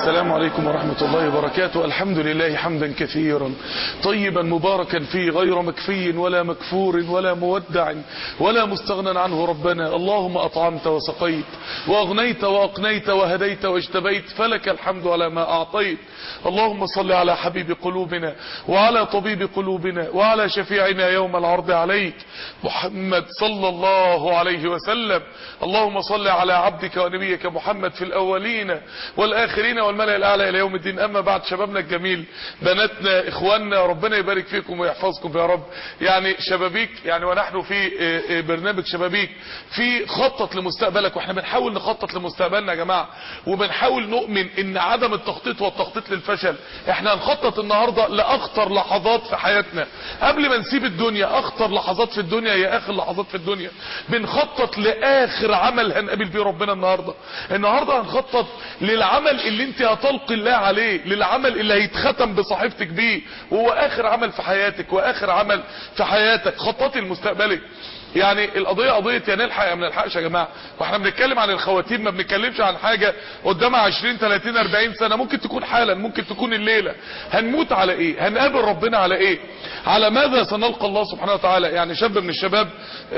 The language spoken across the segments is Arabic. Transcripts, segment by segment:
السلام عليكم ورحمة الله وبركاته. الحمد لله حمدا كثيرا طيبا مباركا فيه غير مكفي ولا مكفور ولا مودع ولا مستغنى عنه. ربنا اللهم أطعمت وسقيت وأغنيت وأقنيت وهديت واجتبيت، فلك الحمد على ما أعطيت. اللهم صل على حبيب قلوبنا وعلى طبيب قلوبنا وعلى شفيعنا يوم العرض عليك محمد صلى الله عليه وسلم. اللهم صل على عبدك ونبيك محمد في الأولين والآخرين والملأ الأعلى إلى يوم الدين. أما بعد، شبابنا الجميل، بناتنا، إخواننا، ربنا يبارك فيكم ويحفظكم يا رب. يعني شبابيك، يعني ونحن في برنامج شبابيك في خطط لمستقبلك، واحنا بنحاول نخطط لمستقبلنا يا جماعة، وبنحاول نؤمن ان عدم التخطيط والتخطيط للفشل. احنا هنخطط النهاردة لأخطر لحظات في حياتنا قبل ما نسيب الدنيا. أخطر لحظات في الدنيا هي آخر لحظات في الدنيا. بنخطط لآخر عمل هنقابل بيه ربنا النهاردة هنخطط للعمل اللي انت هتلقي الله عليه، للعمل اللي هيتختم بصحيفتك بيه، وهو آخر عمل في حياتك وآخر عمل في حياتك. خططي المستقبلي. يعني القضية قضية يا نلحق يا ما نلحقش يا جماعة. واحنا بنتكلم عن الخواتيم، ما بنتكلمش عن حاجة قدامها 20 30 40 سنة. ممكن تكون حالا، ممكن تكون الليلة. هنموت على ايه؟ هنقابل ربنا على ايه؟ على ماذا سنلقى الله سبحانه وتعالى؟ يعني شاب من الشباب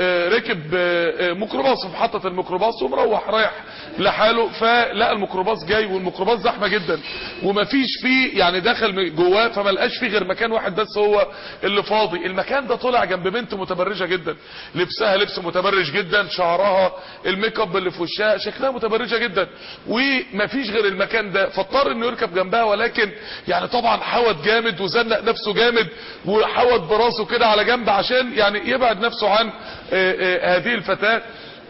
ركب ميكروباص في محطة الميكروباص ومروح رايح لحاله، فلقى الميكروباص جاي والميكروباص زحمة جدا ومفيش فيه، يعني دخل جواه فما لقاش فيه غير مكان واحد بس هو اللي فاضي. المكان ده طلع جنب بنت متبرجة جدا، لبسها لبس متبرج جدا، شعرها الميك اب اللي في وشها شكلها متبرجة جدا، ومفيش غير المكان ده. فاضطر انه يركب جنبها، ولكن يعني طبعا حوت جامد وزنق نفسه جامد وحوت براسه كده على جنب عشان يعني يبعد نفسه عن هذه الفتاة.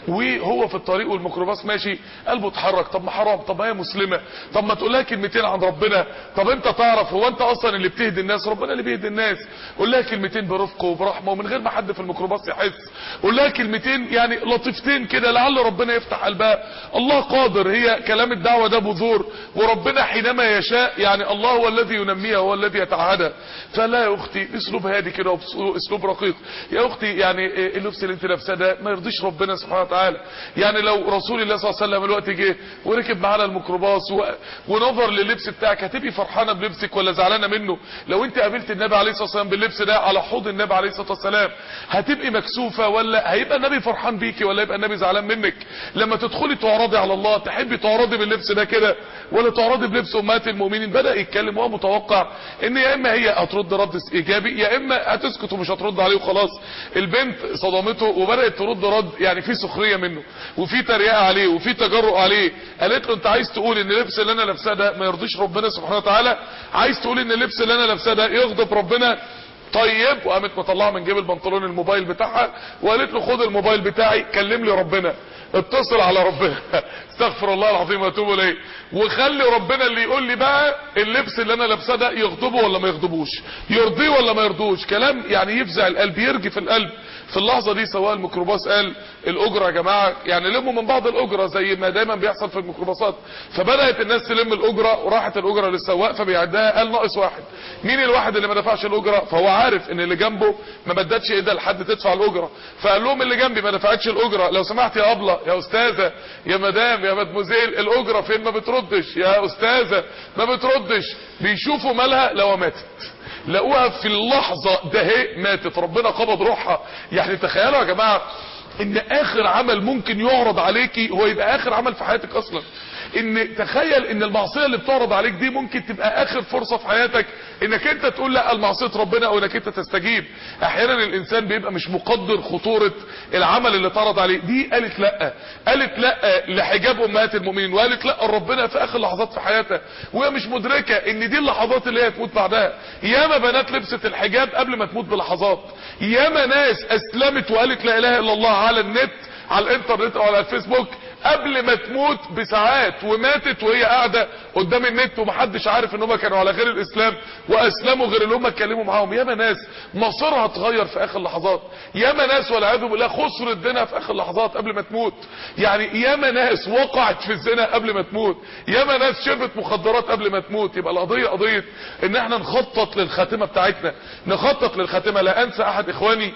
وهو في الطريق والميكروباص ماشي قلبه اتحرك. طب ما حرام، طب ما هي مسلمة، طب ما تقول لها كلمتين عن ربنا، طب انت تعرف هو انت اصلا اللي بتهدي الناس؟ ربنا اللي بيهدي الناس. قول لها كلمتين برفق وبرحمة ومن غير ما حد في الميكروباص يحس. قول لها كلمتين يعني لطيفتين كده لعل ربنا يفتح قلبها. الله قادر. هي كلام الدعوة ده بذور، وربنا حينما يشاء يعني الله هو الذي ينميها هو الذي يتعهدها. فلا يا اختي، اسلوب هادي كده واسلوب رقيق. يا اختي يعني اللبس اللي انت لابساه ده ما يرضيش ربنا سبحانه وتعالى. يعني لو رسول الله صلى الله عليه وسلم الوقت جه وركب معانا الميكروباص ونظر لللبس بتاعك، هتبقي فرحانه بلبسك ولا زعلانه منه؟ لو انت قابلت النبي عليه الصلاه والسلام باللبس ده على حوض النبي عليه الصلاه والسلام، هتبقي مكسوفه ولا هيبقى النبي فرحان بيكي ولا يبقى النبي زعلان منك؟ لما تدخلي تعرضي على الله، تحبي تعرضي باللبس ده كده ولا تعرضي بلبس امهات المؤمنين؟ بدأ يتكلم وهو متوقع ان يا اما هي هترد رد ايجابي يا اما هتسكت ومش هترد عليه وخلاص. البنت صدمته وبدأت ترد رد يعني في سخريه منه وفي تريقه عليه وفي تجرؤ عليه. قالت له انت عايز تقول ان اللبس اللي انا لابساه ده ما يرضيش ربنا سبحانه وتعالى؟ عايز تقول ان اللبس اللي انا لابساه ده يغضب ربنا؟ طيب. وقامت مطلعه من جيب البنطلون الموبايل بتاعها وقالت له خد الموبايل بتاعي كلم لي ربنا، اتصل على ربنا استغفر الله العظيم واتوب اليه، وخلي ربنا اللي يقول لي بقى اللبس اللي انا لابساه ده يغضبه ولا ما يغضبوش، يرضيه ولا ما يرضوش. كلام يعني يفزع القلب، يرجي في القلب. في اللحظه دي سواق الميكروباص قال الاجره يا جماعه يعني لموا من بعض الاجره زي ما دايما بيحصل في الميكروباصات. فبدات الناس تلم الاجره وراحت الاجره للسواق فبيعدها، قال ناقص واحد. مين الواحد اللي ما دفعش الاجره؟ فهو عارف ان اللي جنبه ما مدتش ايدها لحد تدفع الاجره، فقال لهم اللي جنبي ما دفعتش الاجره، لو سمحت يا ابله يا استاذه يا مدام يا مدموزيل الاجره فين؟ ما بتردش يا استاذه ما بتردش. بيشوفوا مالها لو ماتت، لقوها في اللحظه ده هي ماتت، ربنا قبض روحها. يعني تخيلوا يا جماعه ان اخر عمل ممكن يعرض عليكي هو يبقى اخر عمل في حياتك اصلا. ان تخيل ان المعصيه اللي بتعرض عليك دي ممكن تبقى اخر فرصه في حياتك انك انت تقول لا لمعصيه ربنا او انك انت تستجيب. احيانا الانسان بيبقى مش مقدر خطوره العمل اللي اتعرض عليه. دي قالت لا، قالت لا لحجاب امهات المؤمنين وقالت لا لربنا في اخر لحظات في حياتها، وهي مش مدركه ان دي اللحظات اللي هي تموت بعدها. ياما بنات لبست الحجاب قبل ما تموت بلحظات، ياما ناس اسلمت وقالت لا اله الا الله على النت على الانترنت او على الفيسبوك قبل ما تموت بساعات، وماتت وهي قاعده قدام النت ومحدش عارف ان هم كانوا على غير الاسلام واسلموا غير اللي هم اتكلموا معاهم. ياما ناس مصيرها اتغير في اخر لحظات، ياما ناس والعياذ بالله خسرت دينها في اخر لحظات قبل ما تموت. يعني ياما ناس وقعت في الزنا قبل ما تموت، ياما ناس شربت مخدرات قبل ما تموت. يبقى القضيه قضيه ان احنا نخطط للخاتمه بتاعتنا، نخطط للخاتمه. لا انسى احد اخواني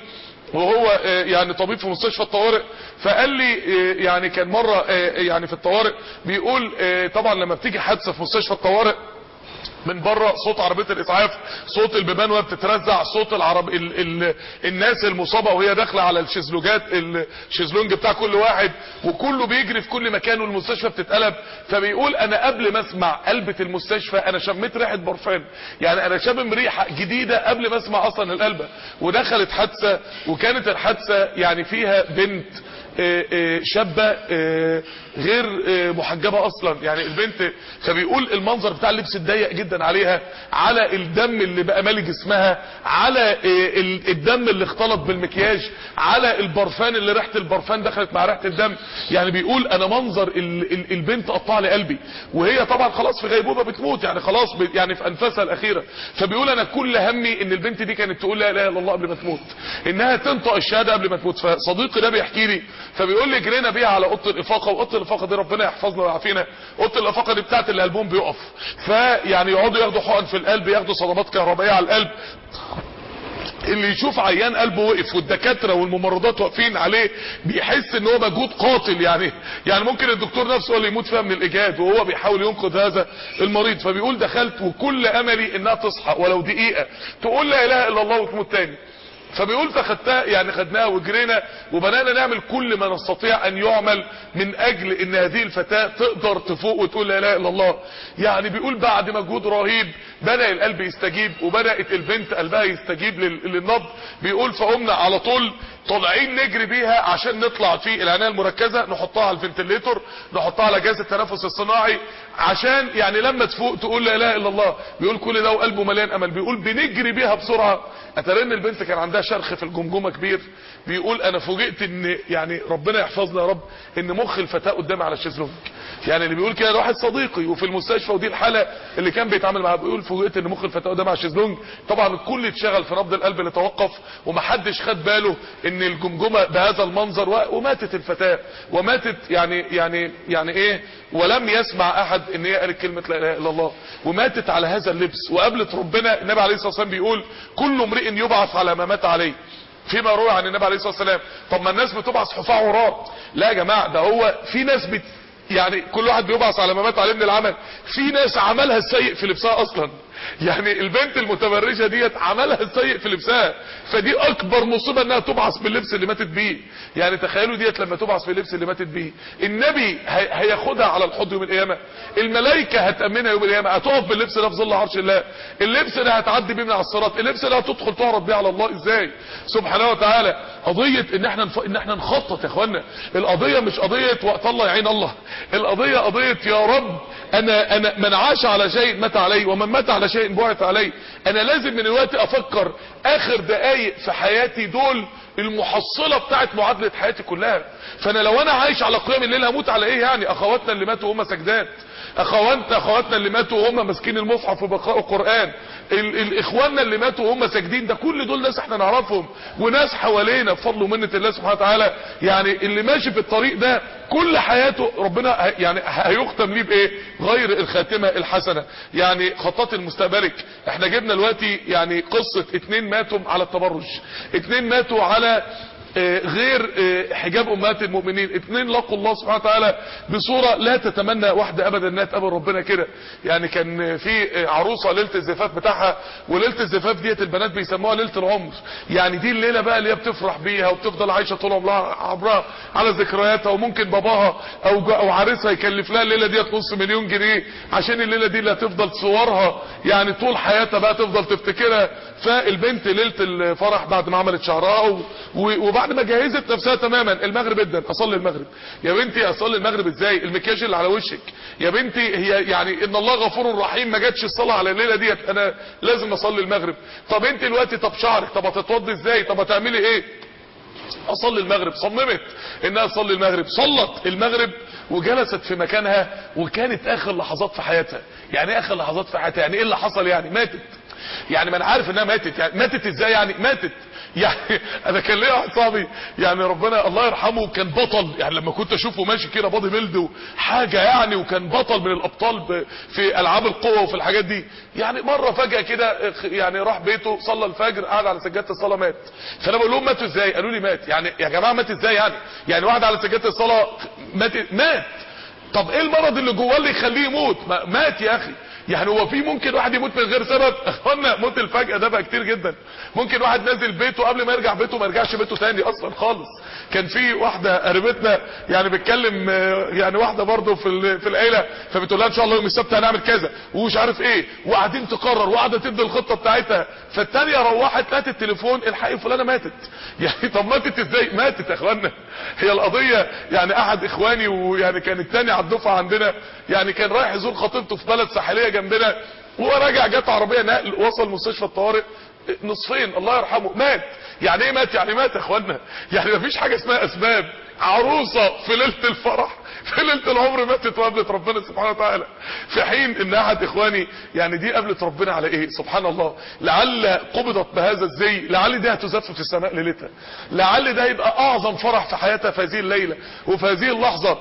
وهو يعني طبيب في مستشفى الطوارئ، فقال لي يعني كان مرة يعني في الطوارئ بيقول طبعا لما بتيجي حادثة في مستشفى الطوارئ من بره صوت عربيه الاسعاف، صوت البيبان وهي بتترزع، صوت الناس المصابه وهي داخله على الشيزلونجات، الشيزلونج بتاع كل واحد، وكله بيجري في كل مكان والمستشفى بتتقلب. فبيقول انا قبل ما اسمع قلبة المستشفى انا شميت ريحه برفان، يعني انا شامم ريحه جديده قبل ما اسمع اصلا القلبه. ودخلت حادثه، وكانت الحادثه يعني فيها بنت شابة غير محجبة اصلا، يعني البنت. فبيقول المنظر بتاع اللبس الضيق جدا عليها، على الدم اللي بقى مالي جسمها، على الدم اللي اختلط بالمكياج، على البرفان اللي ريحة البرفان دخلت مع ريحة الدم. يعني بيقول انا منظر البنت قطع لي قلبي، وهي طبعا خلاص في غيبوبة بتموت، يعني خلاص يعني في انفاسها الاخيرة. فبيقول انا كل همي ان البنت دي كانت تقول لا اله الا الله قبل ما تموت، انها تنطق الشهادة قبل ما تموت. فصديقي ده بيحكي لي، فبيقول لي جرينا بيها على اوضه الافاقه، واوضه الافاقه دي ربنا يحفظنا ويعافينا، اوضه الافاقه دي بتاعت اللي قلبهم بيقف، فيعني يقعدوا ياخدوا حقن في القلب، ياخدوا صدمات كهربائيه على القلب. اللي يشوف عيان قلبه وقف والدكاتره والممرضات واقفين عليه بيحس ان هو مجهود قاتل، يعني ممكن الدكتور نفسه هو اللي يموت فيها من الاجهاد وهو بيحاول ينقذ هذا المريض. فبيقول دخلت وكل املي انها تصحى ولو دقيقه تقول لا اله الا الله وتموت تاني. فبيقول فخدتها، يعني خدناها وجرينا وبدانا نعمل كل ما نستطيع ان يعمل من اجل ان هذه الفتاة تقدر تفوق وتقول لا اله الا الله. يعني بيقول بعد مجهود رهيب بدأ القلب يستجيب، وبدأت البنت قلبها يستجيب للنبض. بيقول فقمنا على طول طالعين نجري بيها عشان نطلع في العناية المركزة، نحطها على الفنتليتور، نحطها على جهاز التنفس الصناعي، عشان يعني لما تفوق تقول لا اله الا الله. بيقول كل ده وقلبه مليان امل. بيقول بنجري بيها بسرعة، اترن البنت كان عندها شرخ في الجمجمة كبير. بيقول انا فوجئت ان يعني ربنا يحفظنا يا رب ان مخ الفتاة قدامي على الشيزلونج. يعني اللي بيقول كده ده واحد صديقي وفي المستشفى، ودي الحالة اللي كان بيتعامل معاها. بيقول فوجئت ان مخ الفتاة قدامي على الشيزلونج. طبعا الكل اتشغل في نبض القلب اللي توقف، ومحدش خد باله ان الجمجمة بهذا المنظر، وماتت الفتاة. وماتت يعني ايه، ولم يسمع احد ان هي قالت كلمة لا اله الا الله، وماتت على هذا اللبس وقابلت ربنا. النبي عليه الصلاة والسلام بيقول كل امرئ يبعث على ما مات عليه، فيما روى عن النبي عليه الصلاة والسلام. طب ما الناس بتبعث حفاة عراة؟ لا يا جماعة، ده هو في ناس يعني كل واحد بيبعث على ما مات عليه من العمل. في ناس عملها السيء في لبسها اصلا، يعني البنت المتبرجة ديت عملها السيء في لبسها، فدي اكبر مصيبة انها تبعث باللبس اللي ماتت بيه. يعني تخيلوا ديت لما تبعث باللبس اللي ماتت بيه، النبي هياخدها على الحوض يوم القيامة، الملائكة هتأمنها يوم القيامة، هتقف باللبس ده في ظل عرش الله، اللبس ده هتعدي بيه من على الصراط، اللبس ده هتدخل تعرض بيه على الله ازاي سبحانه وتعالى. قضية ان احنا نخطط يا اخوانا. القضية مش قضية وقت الله يعين الله، القضية قضية يا رب انا من عاش على شيء مات عليه، ومن مات على شيء بعث عليه. انا لازم من الوقت افكر اخر دقايق في حياتي دول المحصلة بتاعت معادلة حياتي كلها. فانا لو انا عايش على قيام الليل هموت على ايه؟ يعني اخواتنا اللي ماتوا وهم سجدات، اخواتنا اللي ماتوا وهم ماسكين المصحف وبقراء القرآن، الاخواننا اللي ماتوا وهم ساجدين، ده كل دول ناس احنا نعرفهم وناس حوالينا بفضل ومنة الله سبحانه وتعالى. يعني اللي ماشي في الطريق ده كل حياته ربنا يعني هيختم ليه بايه غير الخاتمة الحسنة. يعني خطات المستقبلك، احنا جبنا دلوقتي يعني قصة 2 ماتوا على التبرج، 2 ماتوا على غير حجاب امهات المؤمنين، 2 لقوا الله سبحانه وتعالى بصورة لا تتمنى واحدة ابدا انها تقابل ربنا كده. يعني كان في عروسة ليلة الزفاف بتاعها، وليلة الزفاف ديت البنات بيسموها ليلة العمر. يعني دي الليلة بقى اللي هي بتفرح بيها وبتفضل عايشة طول عمرها على ذكرياتها، وممكن باباها او عريسها يكلف لها الليلة ديت $500,000 جنيه عشان الليلة دي اللي هتفضل صورها يعني طول حياتها بقى تفضل تفتكرها. فالبنت ليلة الفرح بعد ما عملت شعرها وبعد ما جهزت نفسها تماما، المغرب جدا اصلي المغرب. يا بنتي اصلي المغرب ازاي؟ المكياج اللي على وشك يا بنتي، هي يعني ان الله غفور رحيم ما جاتش الصلاه على الليله ديت، انا لازم اصلي المغرب. طب انت دلوقتي طب شعرك، طب هتتوضي ازاي، طب هتعملي ايه؟ اصلي المغرب. صممت انها تصلي المغرب، صلت المغرب وجلست في مكانها، وكانت اخر لحظات في حياتها. يعني اخر لحظات في حياتها يعني ايه اللي حصل؟ يعني ماتت. يعني ما انا عارف انها ماتت، يعني ماتت ازاي يعني ماتت يعني انا كان ليا واحد صاحبي يعني ربنا الله يرحمه كان بطل، يعني لما كنت اشوفه ماشي كده بادي بيلد حاجه يعني، وكان بطل من الابطال في العاب القوه وفي الحاجات دي. يعني مره فجاه كده يعني راح بيته صلى الفجر قعد على سجاده الصلاه مات. فانا بقول لهم ماتوا ازاي؟ قالوا لي مات. يعني يا جماعه مات ازاي يعني واحد على سجاده الصلاه مات. طب ايه المرض اللي جواه اللي يخليه يموت؟ مات يا اخي. يعني هو في ممكن واحد يموت من غير سبب؟ اخوانا موت الفجأة ده بقى كتير جدا. ممكن واحد نازل بيته قبل ما يرجع بيته ما يرجعش بيته تاني اصلا خالص. كان في واحدة قريبتنا يعني بتكلم يعني واحدة برضه في العيلة، فبتقول لها ان شاء الله يوم السبت هنعمل كذا ومش عارف ايه، وقاعدين تقرر وقاعده تبدا الخطه بتاعتها، فالثانيه روحت لقت التليفون الحقيقي فلانه ماتت. يعني طب ماتت ازاي؟ ماتت يا اخوانا. هي القضيه يعني احد اخواني ويعني كان الثاني على الدفعه عندنا، يعني كان رايح يزور خطيبته في بلد ساحليه جنبنا، وهو راجع جت عربيه نقل وصل مستشفى الطوارئ نصفين الله يرحمه مات. يعني ايه مات؟ يعني مات يا اخوانا. يعني مفيش حاجه اسمها اسباب. عروسه في ليله الفرح في ليله العمر ماتت وقابلت ربنا سبحانه وتعالى، في حين ان احد اخواني يعني دي قابلت ربنا على ايه؟ سبحان الله. لعل قبضت بهذا الزي، لعل دي هتزف في السماء ليلتها، لعل ده يبقى اعظم فرح في حياتها في هذه الليله وفي هذه اللحظه.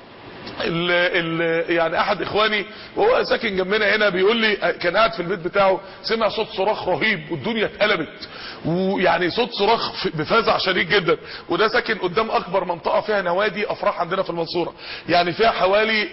يعني احد اخواني وهو ساكن جنبنا هنا بيقول لي كان قاعد في البيت بتاعه سمع صوت صراخ رهيب والدنيا اتقلبت، ويعني صوت صراخ بفزع شديد جدا. وده ساكن قدام اكبر منطقه فيها نوادي افراح عندنا في المنصوره، يعني فيها حوالي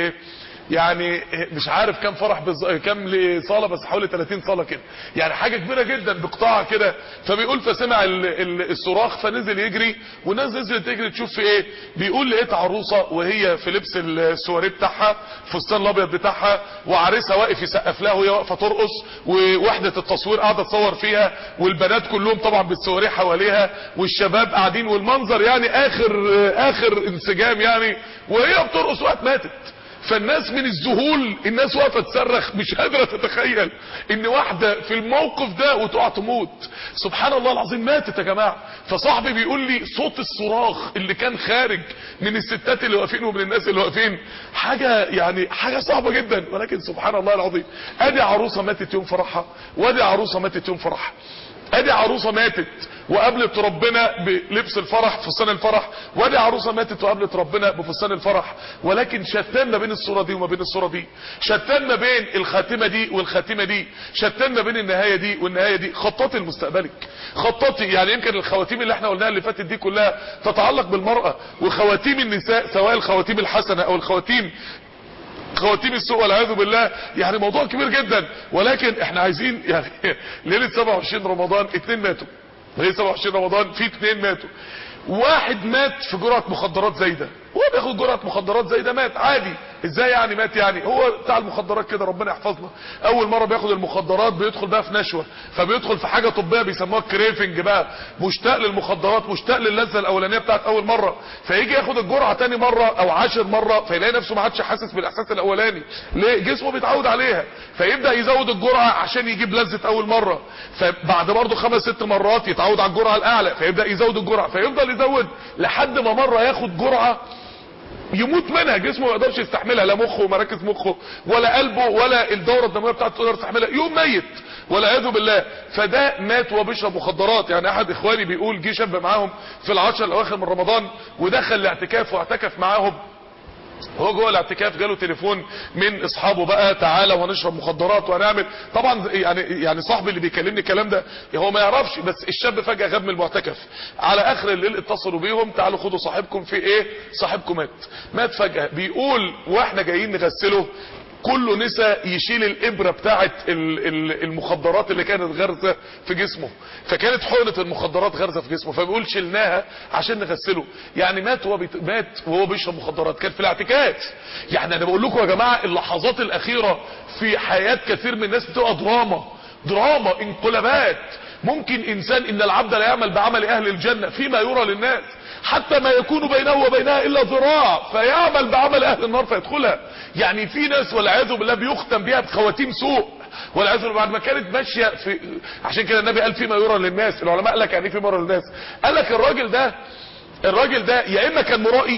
يعني مش عارف كام فرح كام صاله، بس حوالي 30 صاله كده، يعني حاجه كبيره جدا بقطاع كده. فبيقول فسمع الصراخ فنزل يجري، والناس نزلت تجري تشوف في ايه. بيقول لقيت عروسه وهي في لبس السواريه بتاعها، الفستان الابيض بتاعها، وعريسها واقف يسقف لها وهي واقفه ترقص، ووحده التصوير قاعده تصور فيها، والبنات كلهم طبعا بالسواريه حواليها، والشباب قاعدين، والمنظر يعني اخر انسجام يعني، وهي بترقص وقت ماتت. فالناس من الذهول الناس واقفه تصرخ مش قادره تتخيل ان واحده في الموقف ده وتقع تموت. سبحان الله العظيم ماتت يا جماعه. فصاحبي بيقول لي صوت الصراخ اللي كان خارج من الستات اللي واقفين ومن الناس اللي واقفين حاجه يعني حاجه صعبه جدا، ولكن سبحان الله العظيم ادي عروسه ماتت يوم فرحها، وادي عروسه ماتت يوم فرحها. ادي عروسه ماتت وقابلت ربنا بلبس الفرح فستان الفرح، وادي عروسه ماتت وقابلت ربنا بفستان الفرح. ولكن شتان ما بين الصوره دي وما بين الصوره دي، شتان ما بين الخاتمه دي والخاتمه دي، شتان ما بين النهايه دي والنهايه دي. خططي المستقبلك، خططي. يعني يمكن الخواتيم اللي احنا قلناها اللي فاتت دي كلها تتعلق بالمراه، وخواتيم النساء سواء الخواتيم الحسنه او خواتيم السوء والعياذ بالله، يعني موضوع كبير جدا. ولكن احنا عايزين يعني ليله 27 رمضان 2 ماتوا، ليله 27 رمضان في 2 ماتوا. واحد مات في جرعه مخدرات زايده، هو بياخد جرعه مخدرات زايده مات عادي. ازاي يعني مات؟ يعني هو بتاع المخدرات كده ربنا يحفظنا، اول مره بياخد المخدرات بيدخل بقى في نشوه، فبيدخل في حاجه طبيه بيسموها كريفنج بقى، مشتاق للمخدرات، مشتاق للذه الاولانيه بتاعت اول مره، فيجي ياخد الجرعه تاني مره او 10 مره فيلاقي نفسه ما عادش حاسس بالاحساس الاولاني. ليه؟ جسمه بيتعود عليها، فيبدا يزود الجرعه عشان يجيب لذه اول مره. فبعد برضه 5 6 مرات يتعود على الجرعه الاعلى، فيبدا يزود الجرعه، فيفضل يزود لحد ما مره ياخد جرعه يموت منها، جسمه ما يقدرش يستحملها، لا مخه ومراكز مخه ولا قلبه ولا الدوره الدمويه بتاعته تقدر تستحملها، يوم ميت والعياذ بالله. فده مات وهو بيشرب مخدرات. يعني احد اخواني بيقول جه شاب معاهم في العشر الاواخر من رمضان ودخل الاعتكاف واعتكف معاهم، هو جوه الاعتكاف جاله تليفون من اصحابه بقى تعالى وهنشرب مخدرات وهنعمل. طبعا يعني صاحبي اللي بيكلمني الكلام ده هو ما يعرفش، بس الشاب فجأة غاب من المعتكف. على اخر الليل اتصلوا بيهم تعالوا خدوا صاحبكم في ايه، صاحبكم مات فجأة. بيقول واحنا جايين نغسله كله نسى يشيل الابرة بتاعت المخدرات اللي كانت غارزة في جسمه، فكانت حقنة المخدرات غارزة في جسمه، فبيقول شلناها عشان نغسله. يعني مات وهو بيشرب مخدرات، كان في الاعتكاف. يعني انا بقول لكم يا جماعة اللحظات الاخيرة في حياة كثير من الناس بتبقى دراما انقلابات. ممكن انسان ان العبد لا يعمل بعمل اهل الجنة فيما يرى للناس حتى ما يكون بينه وبينها الا ذراع فيعمل بعمل اهل النار فيدخلها. يعني في ناس والعياذ بالله بيختم بيها بخواتيم سوء والعياذ بالله بعد ما كانت ماشيه في. عشان كده النبي قال فيما يرى للناس. العلماء قال لك يعني فيما يرى للناس، قال لك الراجل ده يا اما كان مرائي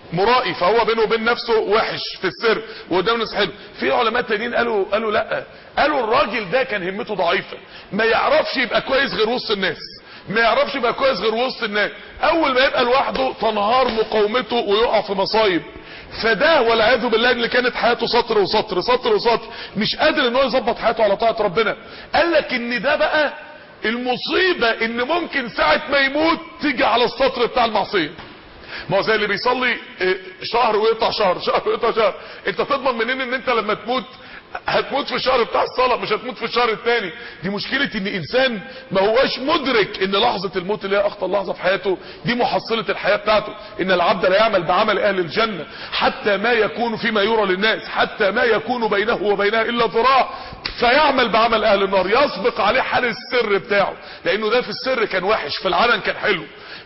مرائي، فهو بينه وبين نفسه وحش في السر وقدام الناس حلو. في علماء تانيين قالوا لا، قالوا الراجل ده كان همته ضعيفة، ما يعرفش يبقى كويس غير وسط الناس، ما يعرفش يبقى كويس غير وسط الناس. اول ما يبقى لوحده تنهار مقاومته ويقع في مصايب. فده والعياذ بالله اللي كانت حياته سطر وسطر سطر وسطر، مش قادر ان هو يظبط حياته على طاعة ربنا. قال لك ان ده بقى المصيبة، ان ممكن ساعة ما يموت تيجي على السطر بتاع المعصية. ما هو زي اللي بيصلي شهر ويقطع شهر، شهر ويقطع شهر. انت تضمن منين ان انت لما تموت هتموت في الشهر بتاع الصلاة، مش هتموت في الشهر الثاني؟ دي مشكلة ان انسان ما هواش مدرك ان لحظة الموت اللي هي اخطر لحظة في حياته دي محصلة الحياة بتاعته. ان العبد لا يعمل بعمل اهل الجنة حتى ما يكون فيما يرى للناس، حتى ما يكون بينه وبينها الا ذراع، فيعمل بعمل اهل النار، يسبق عليه حال السر بتاعه، لانه ده في السر كان وحش، في العلن كان حلو،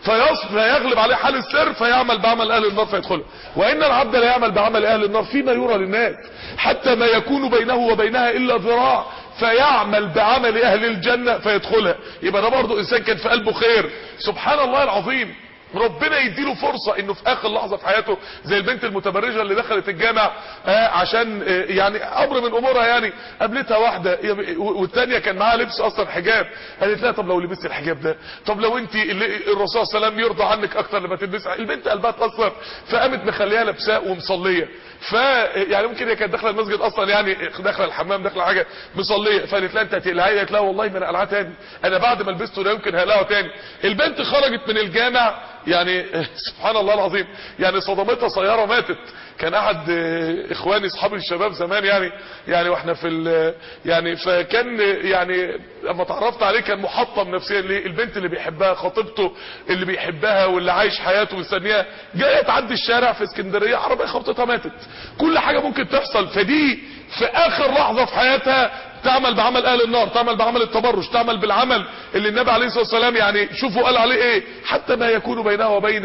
فيغلب عليه حال السر فيعمل بعمل اهل النار فيدخلها. وان العبد لا يعمل بعمل اهل النار فيما يرى للناس حتى ما يكون بينه وبينها الا ذراع، فيعمل بعمل اهل الجنة فيدخلها. يبقى ده برضه انسان كان في قلبه خير. سبحان الله العظيم، ربنا يديله فرصة انه في اخر لحظة في حياته، زي البنت المتبرجة اللي دخلت الجامع عشان يعني امر من امورها، يعني قابلتها واحدة والتانية كان معاها لبس اصلا حجاب، قالت لها طب لو لبست الحجاب ده، طب لو انت الرسول صلى الله عليه وسلم يرضى عنك اكتر لما تلبسي. البنت قلبها اتأثر فقامت مخليها لابساه ومصلية. يعني ممكن هي كانت داخله المسجد اصلا، يعني داخله الحمام داخله حاجه مصليه، فقالت لها انت هتقلعيه؟ قالت لها والله ما انا قلعاه تاني، انا بعد ما لبسته لا يمكن هقلعه تاني. البنت خرجت من الجامع يعني سبحان الله العظيم، يعني صدمتها سياره ماتت. كان احد اخواني اصحابي الشباب زمان يعني واحنا في يعني فكان يعني لما اتعرفت عليه كان محطم نفسيا. ليه؟ البنت اللي بيحبها، خطيبته اللي بيحبها واللي عايش حياته مستنيها، جايه تعدي الشارع في اسكندريه عربيه خبطتها ماتت. كل حاجه ممكن تحصل. فدي في اخر لحظه في حياتها تعمل بعمل اهل النار، تعمل بعمل التبرج، تعمل بالعمل اللي النبي عليه الصلاه والسلام يعني شوفوا قال عليه ايه، حتى ما يكون بينها وبين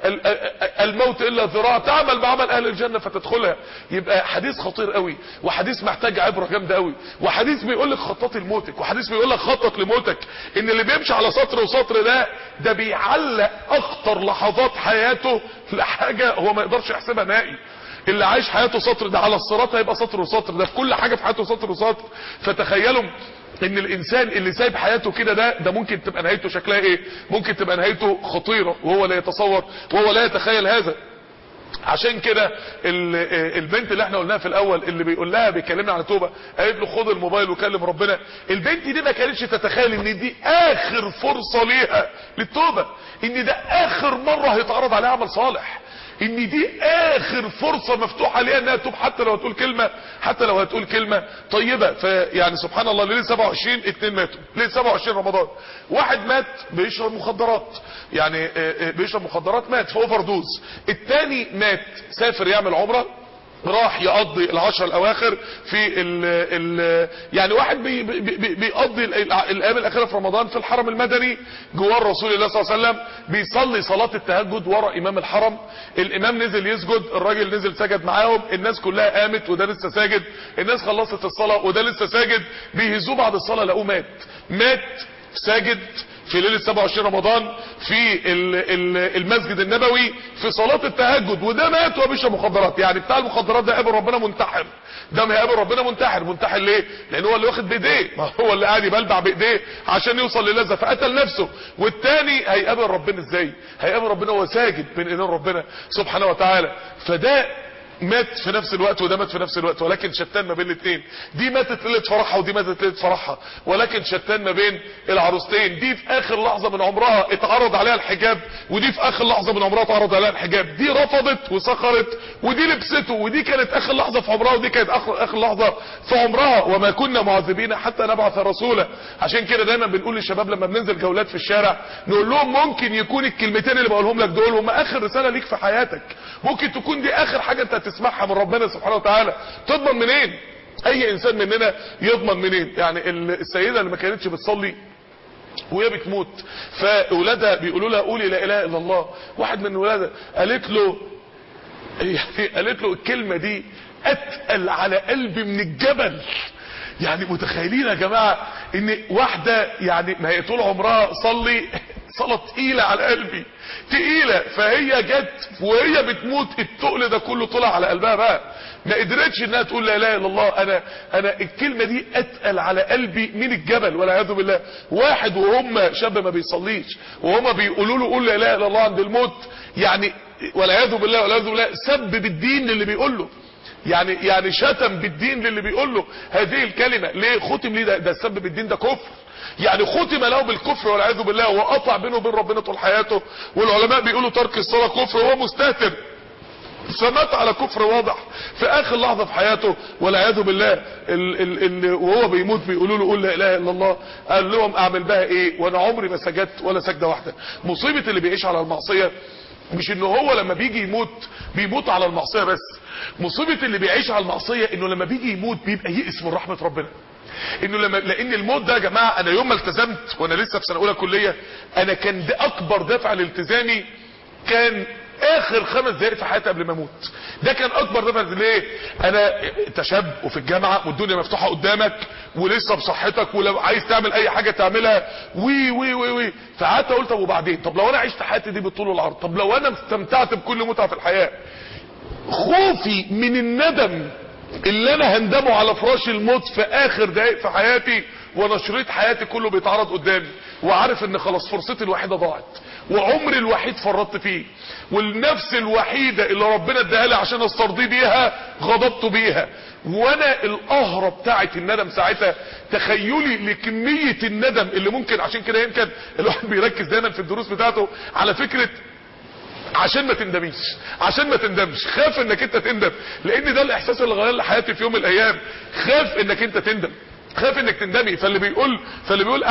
الموت الا ذراع، تعمل بعمل اهل الجنه فتدخلها. يبقى حديث خطير قوي، وحديث محتاج عبره جامده قوي، وحديث بيقول لك خطط لموتك، وحديث بيقول لك خطط لموتك. ان اللي بيمشي على سطر وسطر ده بيعلق اخطر لحظات حياته لحاجه هو ما يقدرش يحسبها نهائي. اللي عايش حياته سطر ده على الصراط هيبقى سطر وسطر، ده في كل حاجة في حياته سطر وسطر. فتخيلوا ان الانسان اللي سايب حياته كده ده ممكن تبقى نهايته شكلها ايه، ممكن تبقى نهايته خطيرة وهو لا يتصور وهو لا يتخيل هذا. عشان كده البنت اللي احنا قلناها في الاول اللي بيقول لها بيكلمنا عن التوبه، قالت له خد الموبايل وكلم ربنا. البنت دي ما كانتش تتخيل ان دي اخر فرصه ليها للتوبه، ان ده اخر مره هيتعرض عليها عمل صالح، ان دي اخر فرصة مفتوحة ليها انها تتوب، حتى لو هتقول كلمة طيبة. فيعني سبحان الله ليلة 27 اتنين ماتوا، ليلة 27 رمضان واحد مات بيشرب مخدرات، يعني بيشرب مخدرات مات في اوفر دوز. التاني مات سافر يعمل عمرة، راح يقضي العشر الاواخر في يعني واحد بيقضي الايام الاخيره في رمضان في الحرم المدني جوار رسول الله صلى الله عليه وسلم، بيصلي صلاه التهجد ورا امام الحرم. الامام نزل يسجد، الراجل نزل سجد معاهم، الناس كلها قامت وده لسه ساجد، الناس خلصت الصلاه وده لسه ساجد، بيهزوه بعد الصلاه لقوه مات ساجد في ليلة 27 رمضان في المسجد النبوي في صلاة التهجد، وده مات وهو بيشرب مخدرات. يعني بتاع المخدرات ده قابل ربنا منتحر، ده ما هيقابل ربنا منتحر ليه؟ لان هو اللي واخد بايديه، هو اللي قاعد يبلبع بايديه عشان يوصل للذة فقتل نفسه. والتاني هيقابل ربنا ازاي؟ هيقابل ربنا وهو ساجد بين ايدين ربنا سبحانه وتعالى. فده مات في نفس الوقت وده مات في نفس الوقت، ولكن شتان ما بين الاثنين. دي ماتت ليله فرحها ودي ماتت ليله فرحها، ولكن شتان ما بين العروستين. دي في اخر لحظه من عمرها اتعرض عليها الحجاب، ودي في اخر لحظه من عمرها اتعرض عليها الحجاب. دي رفضت وسخرت، ودي لبسته، ودي كانت اخر لحظه في عمرها، ودي كانت اخر لحظه في عمرها. وما كنا معذبين حتى نبعث رسولا. عشان كده دايما بنقول للشباب لما بننزل جولات في الشارع نقول لهم ممكن يكون الكلمتين اللي بقولهم لك دول هم اخر رساله ليك في حياتك، ممكن تكون دي اخر حاجه انت تسمعها من ربنا سبحانه وتعالى. تضمن منين؟ اي انسان مننا يضمن منين؟ يعني السيدة اللي ما كانتش بتصلي وهي بتموت فاولادها بيقولوا لها قولي لا اله الا الله، واحد من اولادها قالت له الكلمة دي اتقل على قلبي من الجبل. يعني متخيلين يا جماعة ان واحدة يعني ما هي طول عمرها صلي صلاة تقيلة على قلبي تقيلة. فهي جت وهي بتموت التقل ده كله طلع على قلبها بقى، ما قدرتش انها تقول لا اله الا الله. انا الكلمة دي اتقل على قلبي من الجبل والعياذ بالله. واحد وهم شاب ما بيصليش وهم بيقولوا له قول لا اله الا الله عند الموت، يعني والعياذ بالله والعياذ بالله سب بالدين للي بيقول له، يعني شتم بالدين للي بيقول له هذه الكلمة. ليه ختم؟ ليه ده السب بالدين ده كفر، يعني ختم له بالكفر والعياذ بالله، وقطع بينه وبين ربنا طول حياته. والعلماء بيقولوا ترك الصلاة كفر وهو مستهتر، فمات على كفر واضح في اخر لحظة في حياته والعياذ بالله. وهو بيموت بيقولوا له قول لا اله الا الله، قال لهم اعمل بها ايه وانا عمري ما سجدت ولا سجدة واحدة. مصيبة اللي بيعيش على المعصية مش انه هو لما بيجي يموت بيموت على المعصية بس، مصيبة اللي بيعيش على المعصية انه لما بيجي يموت بيبقى يئس من رحمة ربنا. انه لان الموت ده يا جماعة، انا يوم ما التزمت وانا لسه في سنة اولى كلية، انا كان ده اكبر دافع لالتزامي، كان اخر 5 دقائق في حياتي قبل ما اموت. ده كان اكبر دافع. ليه؟ انت شاب وفي الجامعة والدنيا مفتوحة قدامك ولسه بصحتك، ولو عايز تعمل اي حاجة تعملها وي وي وي وي. فقعدت اقول طب وبعدين، طب لو انا عشت حياتي دي بالطول والعرض، طب لو انا استمتعت بكل متعة في الحياة، خوفي من الندم اللي انا هندمه على فراش الموت في اخر دقائق في حياتي، وانا شريط حياتي كله بيتعرض قدامي وعارف ان خلاص فرصتي الوحيدة ضاعت وعمري الوحيد فرطت فيه، والنفس الوحيدة اللي ربنا اداها لي عشان استرضي بيها غضبت بيها، وانا القهرة بتاعت الندم ساعتها. تخيلي لكمية الندم اللي ممكن. عشان كده يمكن الواحد بيركز دايما في الدروس بتاعته على فكرة عشان ما تندميش، عشان ما تندمش، خاف انك انت تندم، لان ده الاحساس اللي غير لي حياتي في يوم من الايام. خاف انك انت تندم، خاف انك تندمي. فاللي بيقول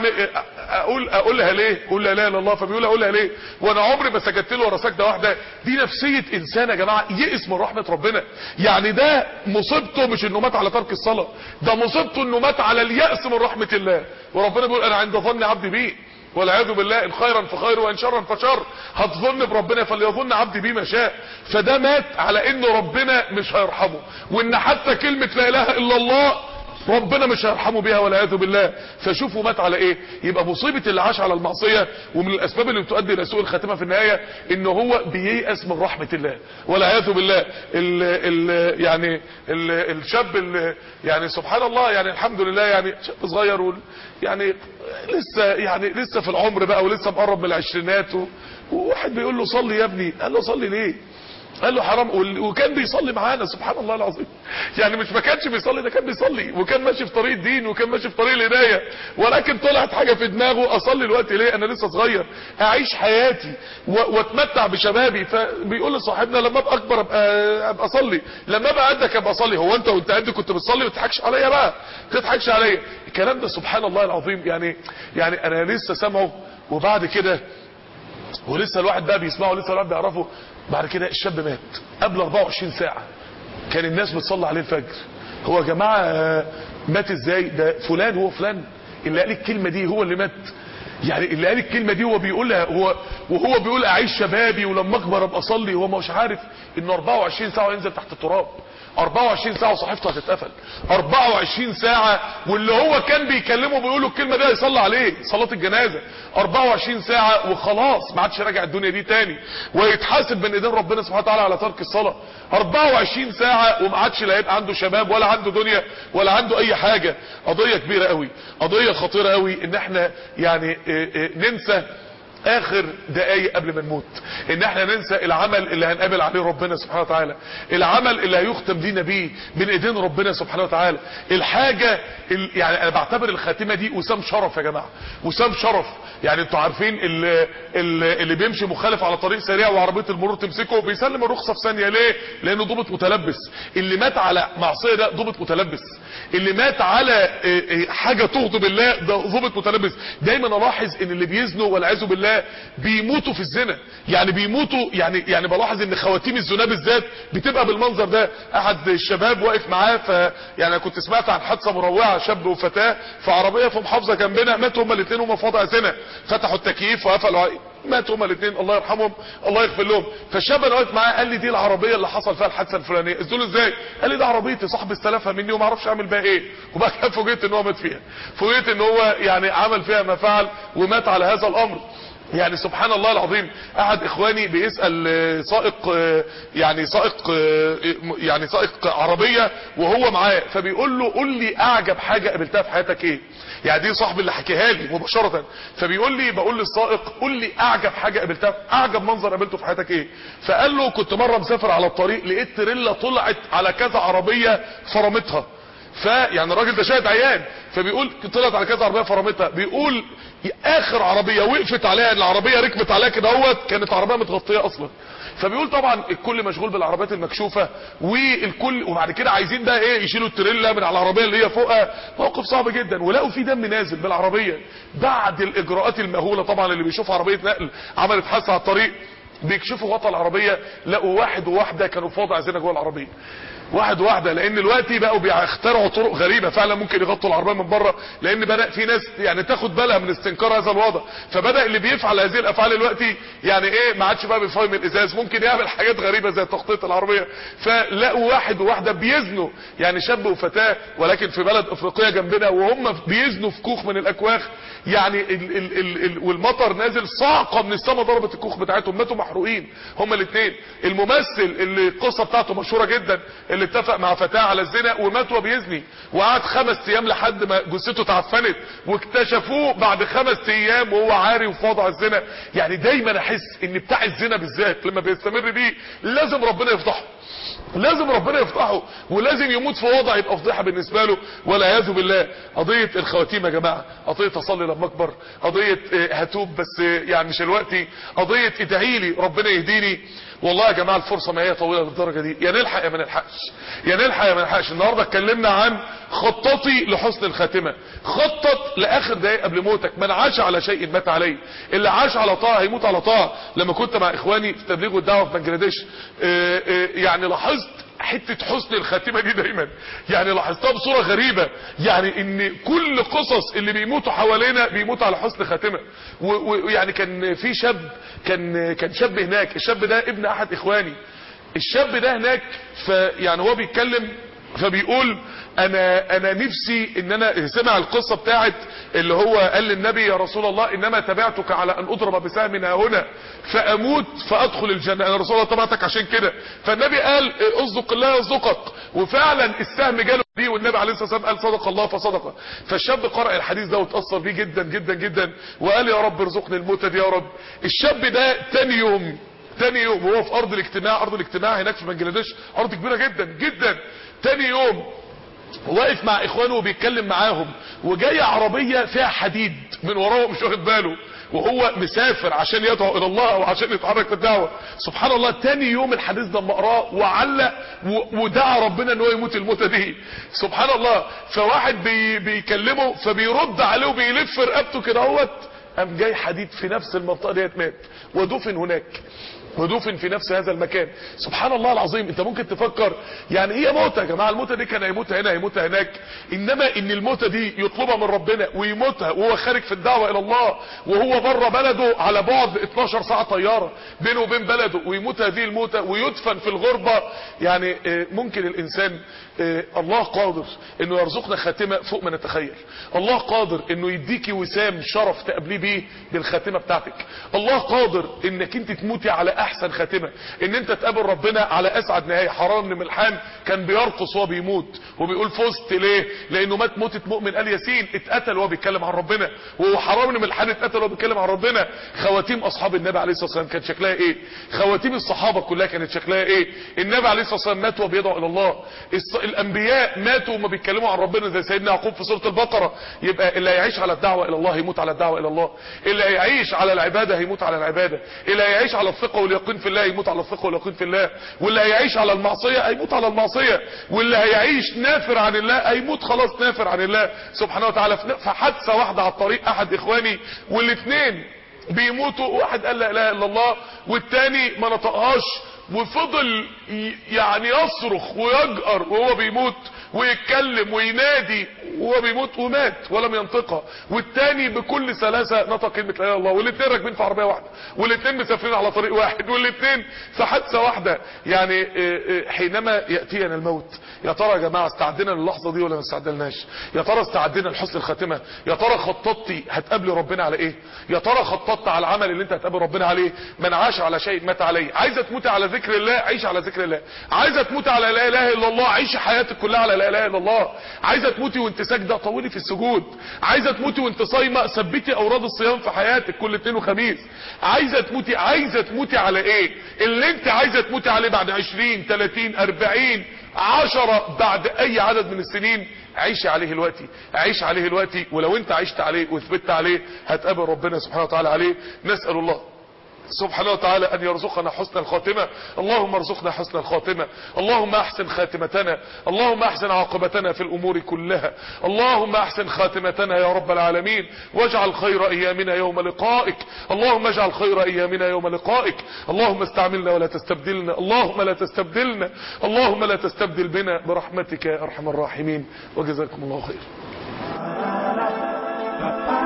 اقولها ليه؟ قول لا اله الا الله. فبيقول اقولها ليه وانا عمري ما سجدت له ورا سجده واحده. دي نفسيه انسان يا جماعه يئس من رحمه ربنا. يعني ده مصيبته مش انه مات على ترك الصلاه، ده مصيبته انه مات على اليأس من رحمه الله. وربنا بيقول انا عند ظن عبدي بي والعياذ بالله، ان خيرا فخير وان شرا فشر. هتظن بربنا فليظن عبدي بيه ما شاء. فده مات على انه ربنا مش هيرحمه، وان حتى كلمة لا اله الا الله ربنا مش هيرحمه بيها والعياذ بالله. فشوفوا مات على ايه. يبقى مصيبة اللي عاش على المعصية ومن الاسباب اللي بتؤدي الى سوء الخاتمة في النهاية ان هو بييأس من رحمة الله والعياذ بالله. الشاب يعني سبحان الله، يعني الحمد لله، يعني شاب صغير يعني لسه في العمر بقى ولسه مقرب من العشرينات، وواحد بيقول له صلي يا ابني. قال له صلي ليه؟ قال له حرام. وكان بيصلي معانا سبحان الله العظيم. يعني مش ما كانش بيصلي، ده كان بيصلي وكان ماشي في طريق الدين وكان ماشي في طريق الهدايه، ولكن طلعت حاجه في دماغه اصلي الوقت ليه؟ انا لسه صغير، اعيش حياتي واتمتع بشبابي. فبيقول لصاحبنا لما ابقى اكبر ابقى اصلي، لما ابقى قدك ابقى اصلي. هو انت وانت قد كنت بتصلي؟ ما تضحكش عليا بقى، ما تضحكش عليا. الكلام ده سبحان الله العظيم. يعني انا لسه سامعه، وبعد كده ولسه الواحد بقى بيسمعه، لسه الواحد بيعرفه. بعد كده الشاب مات قبل 24 ساعة كان الناس بتصلي عليه الفجر. هو يا جماعة مات ازاي؟ ده فلان، هو فلان اللي قال الكلمة دي هو اللي مات. يعني اللي قال الكلمة دي هو بيقولها، وهو بيقول اعيش شبابي ولما اكبر ابقى اصلي. هو مش عارف انه 24 ساعة ينزل تحت التراب، 24 ساعة وصحيفته هتتقفل، 24 ساعة واللي هو كان بيكلمه بيقوله الكلمة دي هيصلي عليه صلاة الجنازة، 24 ساعة وخلاص ما عادش راجع الدنيا دي تاني، ويتحاسب بين ايدين ربنا سبحانه وتعالى على ترك الصلاة. 24 ساعة وما عادش لا يبقى عنده شباب ولا عنده دنيا ولا عنده اي حاجة. قضية كبيرة قوي، قضية خطيرة قوي، ان احنا يعني ننسى اخر دقايق قبل ما نموت، ان احنا ننسى العمل اللي هنقابل عليه ربنا سبحانه وتعالى، العمل اللي هيختم لينا بيه بين ايدين ربنا سبحانه وتعالى، الحاجة يعني انا بعتبر الخاتمة دي وسام شرف يا جماعة، وسام شرف. يعني انتوا عارفين اللي بيمشي مخالف على طريق سريع وعربية المرور تمسكه بيسلم الرخصة في ثانية. ليه؟ لانه ضابط متلبس. اللي مات على معصية ده ضابط متلبس، اللي مات على حاجة تغضب الله ده ضابط متلبس. دايما الاحظ ان اللي بيزنوا والعياذ بالله بيموتوا في الزنا، يعني بيموتوا، يعني بلاحظ ان خواتيم الزنا بالذات بتبقى بالمنظر ده. احد الشباب واقف معاه، يعني انا كنت سمعت عن حادثه مروعه، شاب وفتاه في عربيه في محافظه جنبنا ماتوا هما الاثنين وهم في وضع زنا، فتحوا التكييف وقفلوا ماتوا هما الاثنين الله يرحمهم الله يغفر لهم. فالشاب انا واقف معاه قال لي دي العربيه اللي حصل فيها الحادثه الفلانيه. قلت له ازاي؟ قال لي ده عربيتي صاحبي استلفها مني وما اعرفش اعمل بيها ايه. وبعد كده فوجئت ان هو مات فيها، فوجئت ان هو يعني عمل فيها ما فعل ومات على هذا الامر. يعني سبحان الله العظيم. احد اخواني بيسأل سائق عربية وهو معاه، فبيقول له قول لي اعجب حاجة قابلتها في حياتك ايه؟ يعني دي صاحبي اللي حكيها لي مباشرة. فبيقول لي بقول للسائق قول لي اعجب حاجة قابلتها، اعجب منظر قابلته في حياتك ايه؟ فقال له كنت مرة مسافر على الطريق لقيت تريلا طلعت على كذا عربية فرمتها. يعني الراجل ده شاهد عيان، فبيقول طلعت على كذا عربيه فرمتها. بيقول اخر عربيه وقفت عليها العربيه ركبت عليها كده اهوت كانت عربيه متغطيه اصلا. فبيقول طبعا الكل مشغول بالعربيات المكشوفه والكل، وبعد كده عايزين بقى ايه يشيلوا التريلا من على العربيه اللي هي فوقها. موقف صعب جدا. ولقوا في دم نازل بالعربيه بعد الاجراءات المهوله. طبعا اللي بيشوف عربيه نقل عملت حادثه على الطريق بيكشفوا غطا العربيه لقوا واحد وواحده كانوا في وضع زنا جوه العربيه. واحد واحده، لان دلوقتي بقوا بيخترعوا طرق غريبه فعلا ممكن يغطوا العربيه من بره، لان بدا في ناس يعني تاخد بالها من استنكار هذا الوضع. فبدا اللي بيفعل هذه الافعال دلوقتي يعني ايه ما عادش بقى بيفهم الازاز، ممكن يعمل حاجات غريبه زي تغطيه العربيه. فلقوا واحد وواحده بيزنوا، يعني شاب وفتاه ولكن في بلد افريقيه جنبنا، وهم بيزنوا في كوخ من الاكواخ. يعني والمطر نازل صاعقه من السماء ضربت الكوخ بتاعتهم، ماتوا محروقين هما الاثنين. الممثل اللي القصه بتاعته مشهوره جدا اللي اتفق مع فتاة على الزنا ومات وهو بيزني، وقعد 5 ايام لحد ما جثته تعفنت، واكتشفوه بعد 5 ايام وهو عاري وفي وضع الزنا. يعني دايما احس ان بتاع الزنا بالذات لما بيستمر بيه لازم ربنا يفضحه، لازم ربنا يفضحه، ولازم يموت في وضع يبقى فضيحه بالنسبه له والعياذ بالله. قضيه الخواتيم يا جماعه، قضيه اصلي لما اكبر، قضيه هتوب بس يعني مش الوقت، قضيه ادعي لي ربنا يهديني. والله يا جماعه الفرصه ما هي طويله للدرجه دي، يا نلحق يا ما نلحقش، يا نلحق يا ما نلحقش. النهارده اتكلمنا عن خطتي لحسن الخاتمه. خطط لاخر دقايق قبل موتك. من عاش على شيء مات عليه. اللي عاش على طاعه هيموت على طاعه. لما كنت مع اخواني في تبليغ والدعوه في بنجلاديش يعني لاحظت حته حسن الخاتمه دي دايما، يعني لاحظتها بصوره غريبه، يعني ان كل قصص اللي بيموتوا حوالينا بيموتوا على حسن خاتمه. ويعني كان في شاب كان شاب هناك، الشاب ده ابن احد اخواني. الشاب ده هناك فيعني هو بيتكلم فبيقول انا نفسي ان انا سمع القصه بتاعت اللي هو قال للنبي يا رسول الله انما تبعتك على ان اضرب بسهم هنا فاموت فادخل الجنه، انا رسول الله تبعتك عشان كده. فالنبي قال اصدق الله يصدقك، وفعلا السهم جاله دي، والنبي عليه الصلاه والسلام قال صدق الله فصدقه. فالشاب قرأ الحديث ده واتاثر بيه جدا جدا جدا، وقال يا رب ارزقني الموتة دي يا رب. الشاب ده تاني يوم وهو في ارض الاجتماع هناك في بنجلاديش، ارض كبيره جدا جدا. تاني يوم واقف مع اخوانه وبيتكلم معاهم، وجايه عربيه فيها حديد من وراه مش واخد باله، وهو مسافر عشان يدعو الى الله او عشان يتحرك في الدعوه. سبحان الله تاني يوم الحديث ده لما قراه وعلق ودعا ربنا ان هو يموت الموتة دي. سبحان الله. فواحد بيكلمه فبيرد عليه وبيلف رقبته كده اهوت، قام جاي حديد في نفس المنطقه ديت مات ودفن هناك، ودفن في نفس هذا المكان. سبحان الله العظيم. انت ممكن تفكر يعني هي موتة يا جماعه، الموتة دي كان هيموتها هنا هيموتها هناك، انما ان الموتة دي يطلبها من ربنا ويموتها وهو خارج في الدعوه الى الله، وهو بره بلده على بعد 12 ساعه طياره بينه وبين بلده، ويموت هذه الموتة ويدفن في الغربه. يعني ممكن الانسان الله قادر انه يرزقنا خاتمه فوق ما نتخيل. الله قادر انه يديكي وسام شرف تقابليه بيه بالخاتمه بتاعتك. الله قادر انك انت تموتي على احسن خاتمه، ان انت تقابل ربنا على اسعد نهايه. حرام بن ملحان كان بيرقص وهو بيموت وبيقول فزت ليه؟ لانه مات موتة مؤمن ال ياسين، اتقتل وهو بيتكلم عن ربنا. وهو حرام بن ملحان اتقتل وهو بيتكلم عن ربنا. خواتيم اصحاب النبي عليه الصلاه والسلام كانت شكلها ايه؟ خواتيم الصحابه كلها كانت شكلها ايه؟ النبي عليه الصلاه والسلام مات وهو بيدعو الى الله. الانبياء ماتوا وما بيتكلموا عن ربنا زي سيدنا يعقوب في سوره البقره. يبقى اللي هيعيش على الدعوه الى الله هيموت على الدعوه الى الله، اللي هيعيش على العباده هيموت على العباده، اللي هيعيش على الثقه واليقين في الله هيموت على الثقه واليقين في الله، واللي هيعيش على المعصيه هيموت على المعصيه، واللي هيعيش نافر عن الله هيموت خلاص نافر عن الله سبحانه وتعالى. في حادثه واحده على الطريق احد اخواني والاثنين بيموتوا، واحد قال لا اله الا الله والتاني ما نطقهاش، وفضل يعني يصرخ ويجأر وهو بيموت ويتكلم وينادي وهو بيموت ومات ولم ينطقها، والتاني بكل سلاسة نطق كلمة لا اله الا الله، والاثنين راكبين في عربية واحدة، والاثنين مسافرين على طريق واحد، والاثنين في حادثة واحدة. يعني حينما يأتينا الموت يا ترى يا جماعة استعدنا للحظة دي ولا ما استعدلناش؟ يا ترى استعدنا لحسن الخاتمة؟ يا ترى خططتي هتقابل ربنا على ايه؟ يا ترى خططت على العمل اللي انت هتقابل ربنا عليه؟ من عاش على شيء مات عليه. عايزة تموت على ذكر الله، عيش على ذكر الله. عايزة تموت على لا اله الا الله، عيش حياتك كلها على لا اله الا الله. عايزة تموتي وانت ساجدة، طولي في السجود. عايزة تموتي وانت صايمة، ثبتي اوراد الصيام في حياتك كل اثنين وخميس. عايزة تموتي على ايه؟ اللي انت عايزة تموتي عليه بعد 20 30 40 10 بعد اي عدد من السنين، عيش عليه دلوقتي، عيش عليه دلوقتي. ولو انت عشت عليه وثبت عليه هتقابل ربنا سبحانه وتعالى عليه. نسأل الله سبحانه وتعالى ان يرزقنا حسن الخاتمة. اللهم ارزقنا حسن الخاتمة، اللهم احسن خاتمتنا، اللهم احسن عاقبتنا في الامور كلها، اللهم احسن خاتمتنا يا رب العالمين، واجعل خير ايامنا يوم لقائك، اللهم اجعل خير ايامنا يوم لقائك. اللهم استعملنا ولا تستبدلنا، اللهم لا تستبدلنا، اللهم لا تستبدل بنا برحمتك يا ارحم الراحمين. وجزاكم الله خير.